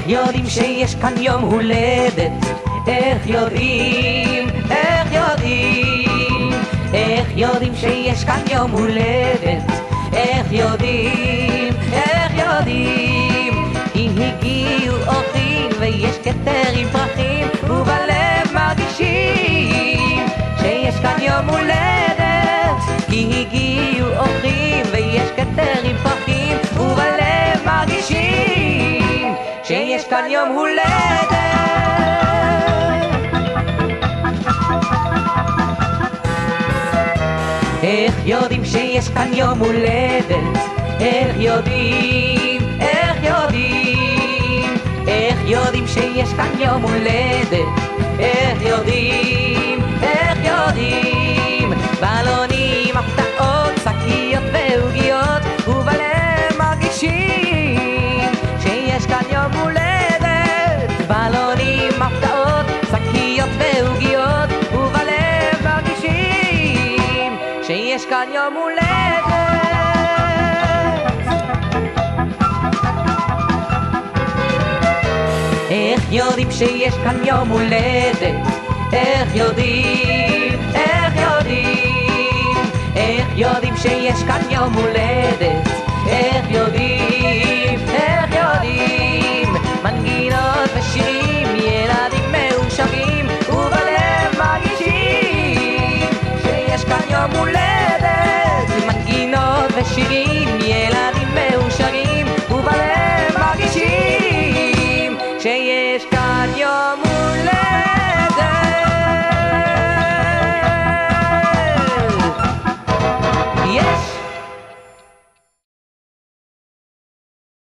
יודעים שיש כאן יום הולדת? איך יודעים? איך יודעים? איך יודעים שיש כאן יום הולדת? איך יודעים? איך יודעים? כי הגיעו אורחים ויש כתר עם פרחים ובלב מרגישים שיש כאן יום הולדת. כי הגיעו אורחים ויש כתר עם פרחים ובלב מרגישים שיש כאן יום הולדת. איך יודעים שיש כאן יום הולדת? איך יודעים? איך יודעים? איך יודעים שיש כאן יום הולדת? איך יודעים? איך יודעים? בלונים, הפתעות, שקיות ועוגיות ובלב מרגישים שיש כאן יום הולדת. בלונים, הפתעות, שקיות ועוגיות ובלב מרגישים שיש כאן יום הולדת. איך יודעים שיש כאן יום הולדת? איך יודעים? איך יודעים? איך יודעים שיש כאן יום הולדת? איך יודעים?